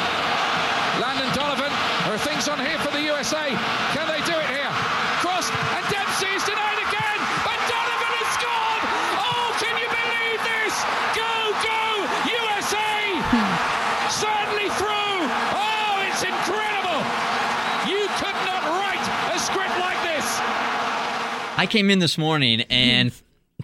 Landon Donovan, there are things on here for the U S A. Can they do it here? Crossed, and Dempsey is denied again, but Donovan has scored! Oh, can you believe this? Go, go, U S A! Certainly through. Oh, it's incredible. You could not write a script like this. I came in this morning and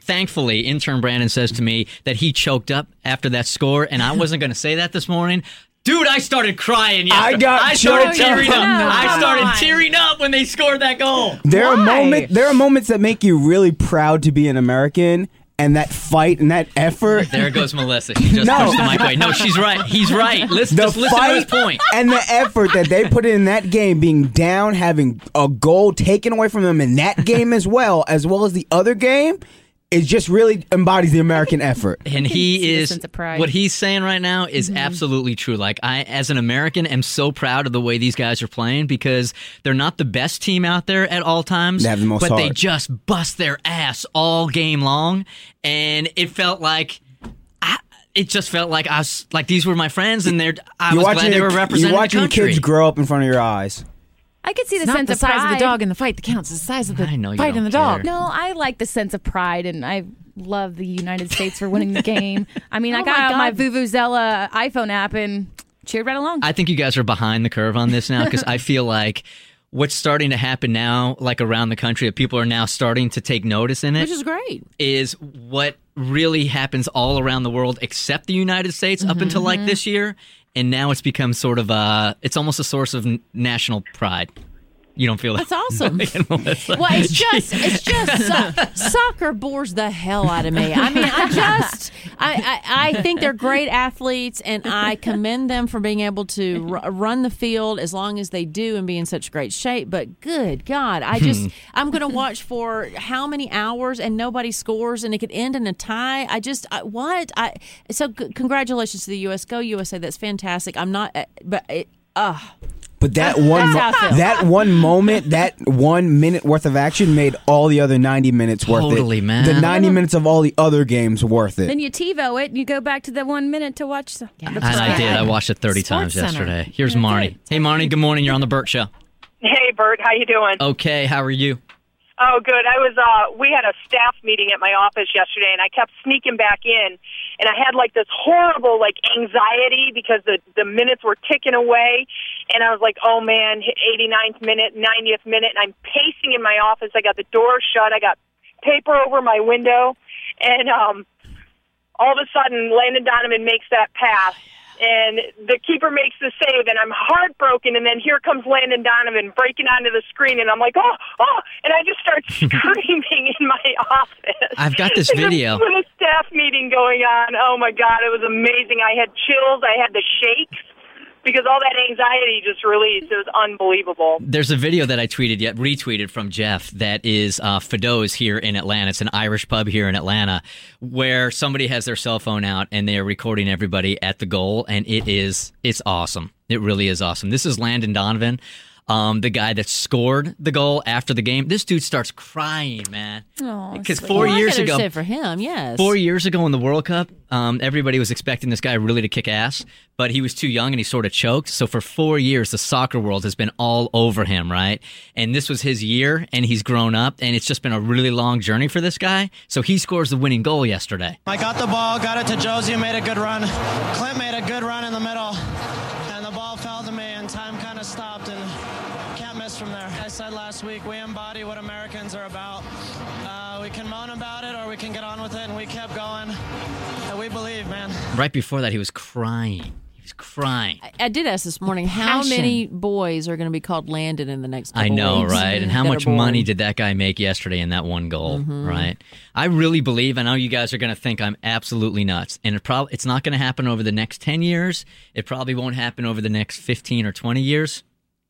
thankfully, intern Brandon says to me that he choked up after that score, and I wasn't going to say that this morning. Dude, I started crying yesterday. I got I started choked tearing up. up. No, I started come on. tearing up when they scored that goal. There are Why? moments. There are moments that make you really proud to be an American, and that fight and that effort. There goes Melissa. She just No. pushed the mic away. No, she's right. He's right. Listen, The just listen to his fight point. and the effort that they put in that game, being down, having a goal taken away from them in that game as well, as well as the other game, it just really embodies the American effort. And he see the is sense of pride. what he's saying right now is Mhm. absolutely true. Like I, as an American, am so proud of the way these guys are playing because they're not the best team out there at all times. They have the most but they heart. just bust their ass all game long, and it felt like. I, It just felt like I was like these were my friends, and they're. I You're was glad watching they your- were representing You're watching the country. kids grow up in front of your eyes. I could see the It's not sense the of size pride. of the dog in the fight that counts. It's the size of the I know you fight don't in the dog. No, I like the sense of pride, and I love the United States for winning the game. I mean, I Oh got my out my God. Vuvuzela iPhone app and cheered right along. I think you guys are behind the curve on this now because I feel like what's starting to happen now, like around the country, that people are now starting to take notice in it, Which is great. is what really happens all around the world except the United States up until like this year. And now it's become sort of a, it's almost a source of n- national pride. You don't feel that? That's awesome. Melissa? Well, it's just, it's just, so- soccer bores the hell out of me. I mean, I just, I, I, I think they're great athletes, and I commend them for being able to r- run the field as long as they do and be in such great shape. But good God, I just, I'm going to watch for how many hours and nobody scores, and it could end in a tie. I just, I, what? I so c- congratulations to the U S. Go U S A. That's fantastic. I'm not, uh, but it, uh But that one, That's how I feel. that one moment, that one minute worth of action made all the other ninety minutes worth it. Totally, man. The ninety minutes of all the other games worth it. Then you TiVo it, and you go back to the one minute to watch the. the And I did. I watched it thirty times Sports Center. yesterday. Here's Marnie. Hey, Marnie. Good morning. You're on the Burt Show. Hey, Bert, how you doing? Okay. How are you? Oh, good. I was. Uh, we had a staff meeting at my office yesterday, and I kept sneaking back in, and I had like this horrible like anxiety because the the minutes were ticking away, and I was like, oh man, eighty-ninth minute, ninetieth minute, and I'm pacing in my office. I got the door shut. I got paper over my window, and um, all of a sudden, Landon Donovan makes that pass. And the keeper makes the save, and I'm heartbroken. And then here comes Landon Donovan breaking onto the screen, and I'm like, oh, oh! And I just start screaming in my office. I've got this With a- video. With a staff meeting going on. Oh, my God, it was amazing. I had chills. I had the shakes because all that anxiety just released. It was unbelievable. There's a video that I tweeted yet retweeted from Jeff that is uh, Fido's here in Atlanta. It's an Irish pub here in Atlanta where somebody has their cell phone out and they are recording everybody at the goal, and it is it's awesome. It really is awesome. This is Landon Donovan, um, the guy that scored the goal after the game. This dude starts crying, man. Because four Well, I years can ago, understand for him, yes. Four years ago in the World Cup, um, everybody was expecting this guy really to kick ass, but he was too young and he sort of choked. So for four years, the soccer world has been all over him, right? And this was his year, and he's grown up, and it's just been a really long journey for this guy. So he scores the winning goal yesterday. I got the ball, got it to Josie, made a good run. Clint made a good run in the middle, and the ball fell to me, and time kind of stopped, and can't miss from there. I said last week, we embody what Americans are about. Uh, we can moan about it, or we can get on with it, and we kept going, and we believe, man. Right before that, he was crying. He was crying. I did ask this morning, how Passion. many boys are going to be called Landon in the next couple I know, weeks right? And how that much are born? money did that guy make yesterday in that one goal, Mhm. right? I really believe, I know you guys are going to think I'm absolutely nuts, and it prob- it's not going to happen over the next ten years. It probably won't happen over the next fifteen or twenty years.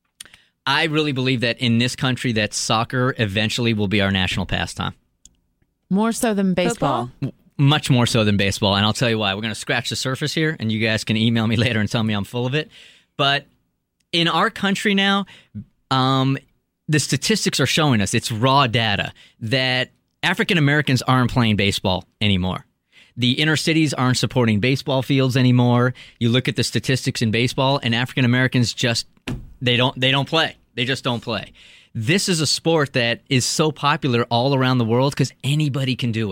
I really believe that in this country that soccer eventually will be our national pastime. More so than baseball. Much more so than baseball, and I'll tell you why. We're going to scratch the surface here, and you guys can email me later and tell me I'm full of it. But in our country now, um, the statistics are showing us, it's raw data, that African Americans aren't playing baseball anymore. The inner cities aren't supporting baseball fields anymore. You look at the statistics in baseball, and African Americans just they don't they don't play. They just don't play. This is a sport that is so popular all around the world because anybody can do it.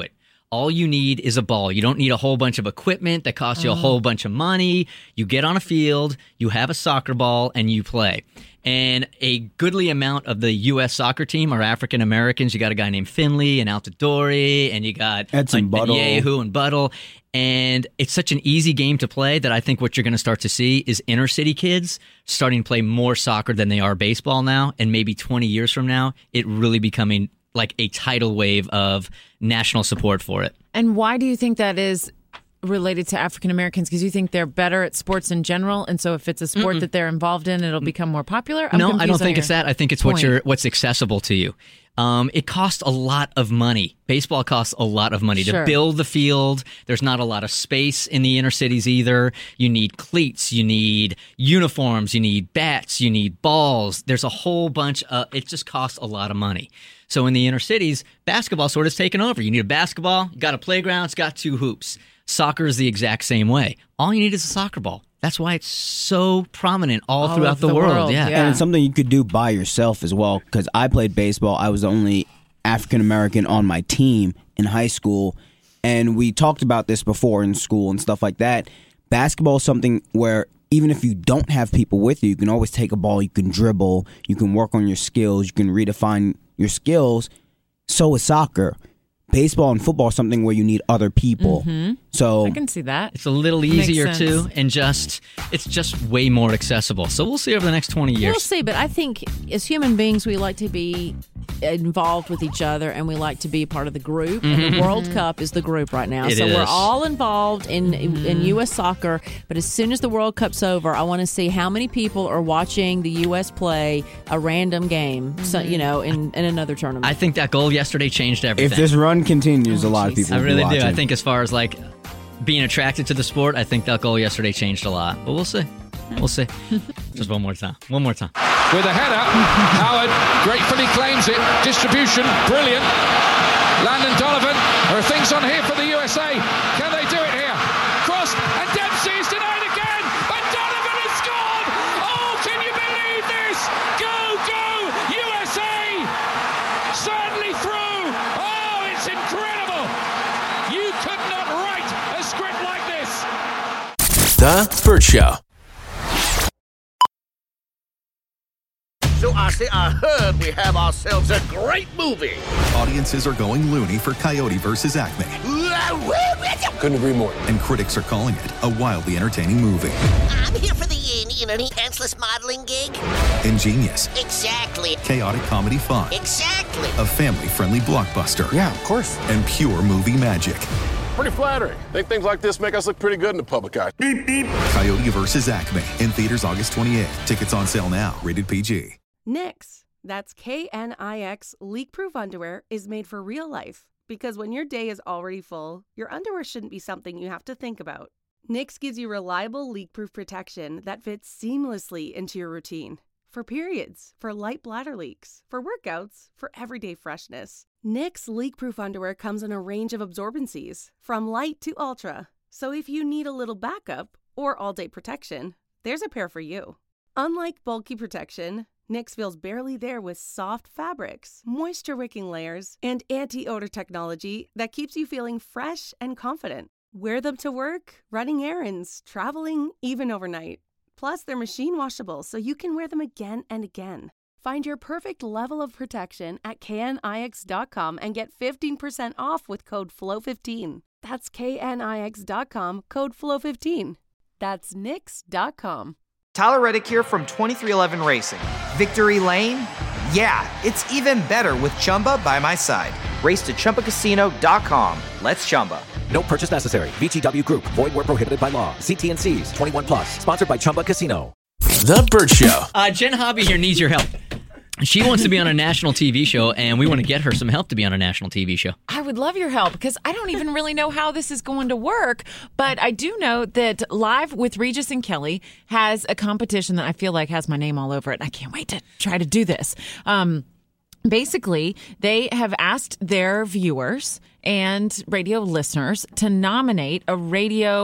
All you need is a ball. You don't need a whole bunch of equipment that costs you a Oh. whole bunch of money. You get on a field, you have a soccer ball, and you play. And a goodly amount of the U S soccer team are African Americans. You got a guy named Finley and Altidore, and you got Edson like, Buttle. Yehu and Buttle. And it's such an easy game to play that I think what you're going to start to see is inner city kids starting to play more soccer than they are baseball now. And maybe twenty years from now, it really becoming like a tidal wave of national support for it. And why do you think that is related to African Americans? Because you think they're better at sports in general, and so if it's a sport Mm-mm. that they're involved in, it'll become more popular? I'm no, I confused don't on think it's your that. I think it's what point. you're, what's accessible to you. Um, it costs a lot of money. Baseball costs a lot of money Sure. to build the field. There's not a lot of space in the inner cities either. You need cleats, you need uniforms, you need bats, you need balls. There's a whole bunch of, it just costs a lot of money. So in the inner cities, basketball sort of taken over. You need a basketball, you got a playground, it's got two hoops. Soccer is the exact same way. All you need is a soccer ball. That's why it's so prominent all, All throughout over the, the world. world, Yeah. And it's something you could do by yourself as well. Because I played baseball. I was the only African American on my team in high school. And we talked about this before in school and stuff like that. Basketball is something where even if you don't have people with you, you can always take a ball, you can dribble, you can work on your skills, you can redefine your skills. So is soccer. Baseball and football is something where you need other people. Mhm. So I can see that. It's a little Makes easier sense. too, and just it's just way more accessible. So we'll see over the next twenty years. We'll see, but I think as human beings, we like to be involved with each other, and we like to be part of the group. And the Mhm. World Cup is the group right now, It so we're is. all involved in in U S soccer. But as soon as the World Cup's over, I want to see how many people are watching the U S play a random game. So you know, in, in another tournament. I think that goal yesterday changed everything. if this run continues, a lot of people I will be really do. I watching. think as far as like being attracted to the sport, I think that goal yesterday changed a lot. But we'll see. We'll see. Just one more time. One more time. With a header, Howard gratefully claims it. Distribution, brilliant. Landon Donovan, there are things on here for the U S A. Can they do it here? Crossed, and Dempsey is denied again, but Donovan has scored! Oh, can you believe this? Go, go, U S A! Certainly through. Oh, it's incredible. You could not write a script like this. The Burt Show. So I say I heard we have ourselves a great movie. Audiences are going loony for Coyote versus Acme. Couldn't agree more. And critics are calling it a wildly entertaining movie. I'm here for the, uh, you know, the pantsless modeling gig. Ingenious, Exactly. chaotic comedy fun, Exactly. a family-friendly blockbuster. Yeah, of course. And pure movie magic. Pretty flattering. Think things like this make us look pretty good in the public eye. Beep, beep. Coyote versus Acme in theaters August twenty-eighth. Tickets on sale now. Rated P G. Knix, that's K N I X leak-proof underwear, is made for real life. Because when your day is already full, your underwear shouldn't be something you have to think about. Knix gives you reliable leak-proof protection that fits seamlessly into your routine. For periods, for light bladder leaks, for workouts, for everyday freshness. Knix leak-proof underwear comes in a range of absorbencies, from light to ultra. So if you need a little backup or all-day protection, there's a pair for you. Unlike bulky protection, Knix feels barely there with soft fabrics, moisture-wicking layers, and anti-odor technology that keeps you feeling fresh and confident. Wear them to work, running errands, traveling, even overnight. Plus, they're machine washable, so you can wear them again and again. Find your perfect level of protection at K N I X dot com and get fifteen percent off with code F L O W fifteen. That's K N I X dot com, code F L O W fifteen. That's Knix dot com. Tyler Reddick here from twenty-three eleven Racing. Victory Lane? Yeah, it's even better with Chumba by my side. Race to Chumba Casino dot com. Let's Chumba. No purchase necessary. V G W Group. Void where prohibited by law. See T N Cs. twenty-one plus. Sponsored by Chumba Casino. The Burt Show. Uh, Jen Hobby here needs your help. She wants to be on a national T V show, and we want to get her some help to be on a national T V show. I would love your help because I don't even really know how this is going to work. But I do know that Live with Regis and Kelly has a competition that I feel like has my name all over it. I can't wait to try to do this. Um, basically, they have asked their viewers and radio listeners to nominate a radio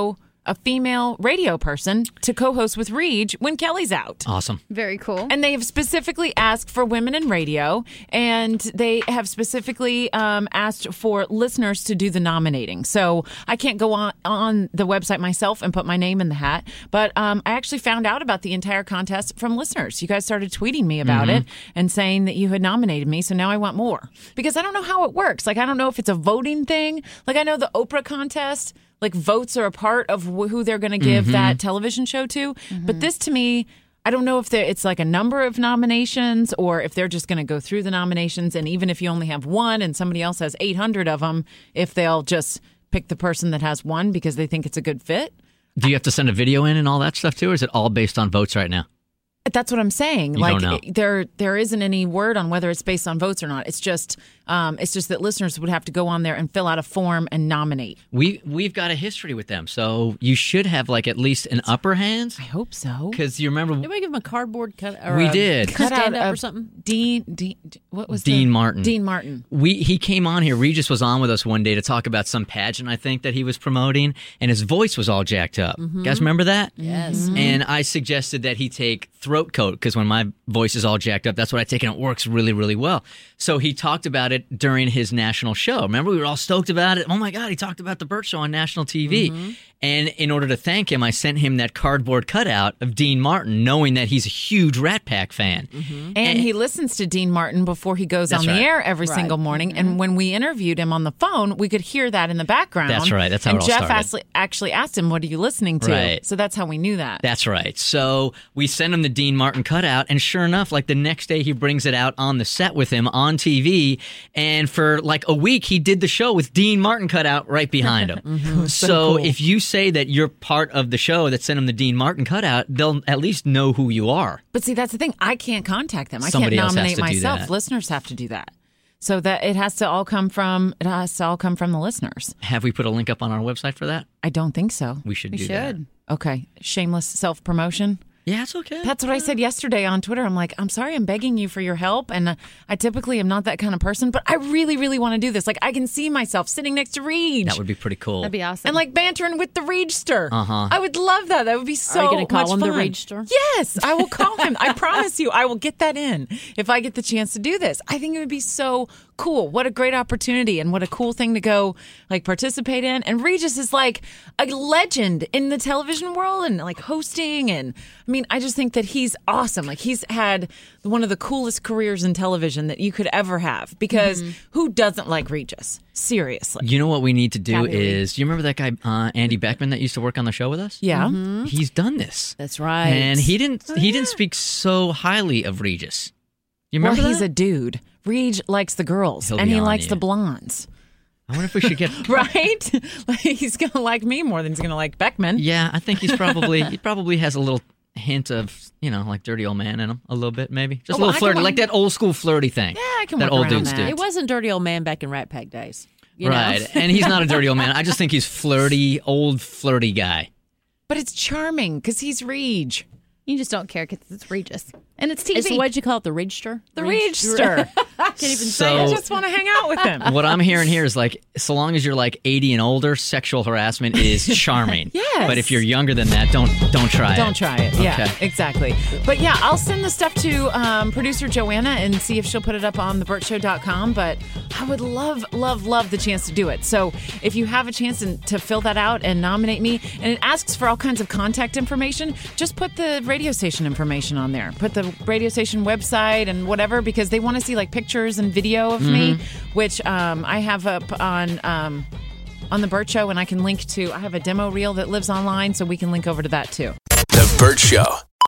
a female radio person to co-host with Reed when Kelly's out. Awesome. Very cool. And they have specifically asked for women in radio, and they have specifically um, asked for listeners to do the nominating. So I can't go on, on the website myself and put my name in the hat, but um, I actually found out about the entire contest from listeners. You guys started tweeting me about Mm-hmm. it and saying that you had nominated me, so now I want more. Because I don't know how it works. Like, I don't know if it's a voting thing. Like, I know the Oprah contest, like, votes are a part of wh- who they're going to give Mhm. that television show to. But this, to me, I don't know if there- it's like a number of nominations or if they're just going to go through the nominations. And even if you only have one and somebody else has eight hundred of them, if they'll just pick the person that has one because they think it's a good fit. Do you have to send a video in and all that stuff too, or is it all based on votes right now? That's what I'm saying. You like don't know. there there isn't any word on whether it's based on votes or not. It's just um, it's just that listeners would have to go on there and fill out a form and nominate. We we've got a history with them, so you should have like at least an upper hand. I hope so. Because you remember Did we give him a cardboard cut? Or We a did. Cut out stand up of or something? Dean Dean what was Dean the, Martin. Dean Martin. We he came on here. Regis was on with us one day to talk about some pageant I think that he was promoting, and his voice was all jacked up. Mhm. Guys, remember that? Yes. And I suggested that he take throat coat because when my voice is all jacked up, that's what I take, and it works really, really well. So he talked about it during his national show. Remember, we were all stoked about it. Oh my God, he talked about the Burt Show on national T V. Mm-hmm. And in order to thank him, I sent him that cardboard cutout of Dean Martin, knowing that he's a huge Rat Pack fan. And he listens to Dean Martin before he goes That's on the right. air every Right. single morning. And when we interviewed him on the phone, we could hear that in the background. That's right. That's how and it all Jeff started. actually, actually asked him, "What are you listening to?" Right. So that's how we knew that. That's right. So we sent him the Dean Martin cutout, and sure enough, like the next day he brings it out on the set with him on T V, and for like a week he did the show with Dean Martin cutout right behind him. Mhm. So, So cool. if you say that you're part of the show that sent him the Dean Martin cutout, they'll at least know who you are. But see, that's the thing. I can't contact them. I Somebody can't else has nominate to do myself. that. Listeners have to do that. So that it has to all come from it has to all come from the listeners. Have we put a link up on our website for that? I don't think so. We should We do should. Okay. Shameless self promotion. Yeah, it's okay. That's what I said yesterday on Twitter. I'm like, I'm sorry, I'm begging you for your help. And uh, I typically am not that kind of person, but I really, really want to do this. Like, I can see myself sitting next to Reed. that. That would be pretty cool. That'd be awesome. And like bantering with the Reedster. Uh-huh. I would love that. That would be so Are you going to call much him the fun. Reedster? Yes, I will call him. I promise you, I will get that in if I get the chance to do this. I think it would be so cool. What a great opportunity and what a cool thing to go like participate in. And Regis is like a legend in the television world and like hosting. And I mean, I just think that he's awesome. Like he's had one of the coolest careers in television that you could ever have because who doesn't like Regis? Seriously. You know what we need to do Kathy Reed. is, you remember that guy uh, Andy Beckman that used to work on the show with us? Yeah. He's done this. That's right. And he didn't he didn't speak so highly of Regis. You Well, remember he's that? a dude. Reg likes the girls, He'll and be he on likes you. the blondes. I wonder if we should get Right? Like, he's going to like me more than he's going to like Beckman. Yeah, I think he's probably he probably has a little hint of, you know, like dirty old man in him a little bit maybe. Just Oh, a I little can flirty, work- like that old school flirty thing. Yeah, I can that work old around dudes that. do. It wasn't Dirty Old Man back in Rat Pack days. You know? Right. And he's not a dirty old man. I just think he's flirty, old flirty guy. But it's charming because he's Reg. You just don't care because it's Regis. And it's T V. It's, what'd you call it? The Reedster? The Reedster. Can't even So- say I it. just want to hang out with him. What I'm hearing here is like, so long as you're like eighty and older, sexual harassment is charming. Yes. But if you're younger than that, don't don't try it. Don't try it. Yeah, Okay. exactly. But yeah, I'll send the stuff to um, producer Joanna and see if she'll put it up on the burt show dot com. But I would love, love, love the chance to do it. So if you have a chance to, to fill that out and nominate me, and it asks for all kinds of contact information, just put the radio station information on there. Put the radio station website and whatever, because they want to see like pictures and video of me, Mhm. which um, I have up on. Um, on the Burt Show, and I can link to, I have a demo reel that lives online, so we can link over to that too. The Burt Show.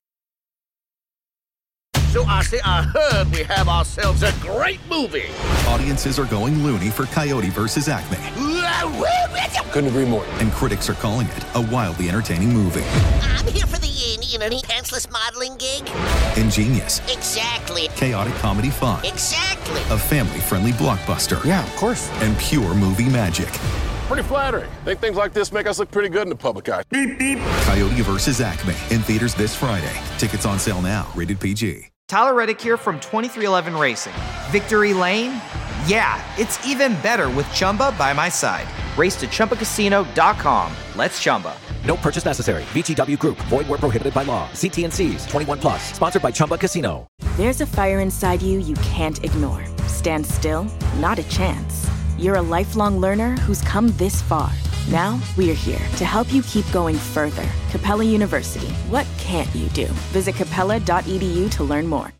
So I say I heard we have ourselves a great movie. Audiences are going loony for Coyote versus Acme. Couldn't agree more. And critics are calling it a wildly entertaining movie. I'm here for the, uh, you know, the pantsless modeling gig. Ingenious, Exactly. chaotic comedy fun, Exactly. a family-friendly blockbuster. Yeah, of course. And pure movie magic. Pretty flattering. Think things like this make us look pretty good in the public eye. Beep, beep. Coyote versus Acme in theaters this Friday. Tickets on sale now. Rated P G. Tyler Reddick here from twenty-three eleven Racing. Victory Lane? Yeah, it's even better with Chumba by my side. Race to Chumba Casino dot com. Let's Chumba. No purchase necessary. V G W Group. Void where prohibited by law. See T N Cs. twenty-one plus. Sponsored by Chumba Casino. There's a fire inside you you can't ignore. Stand still? Not a chance. You're a lifelong learner who's come this far. Now, we're here to help you keep going further. Capella University. What can't you do? Visit capella dot e d u to learn more.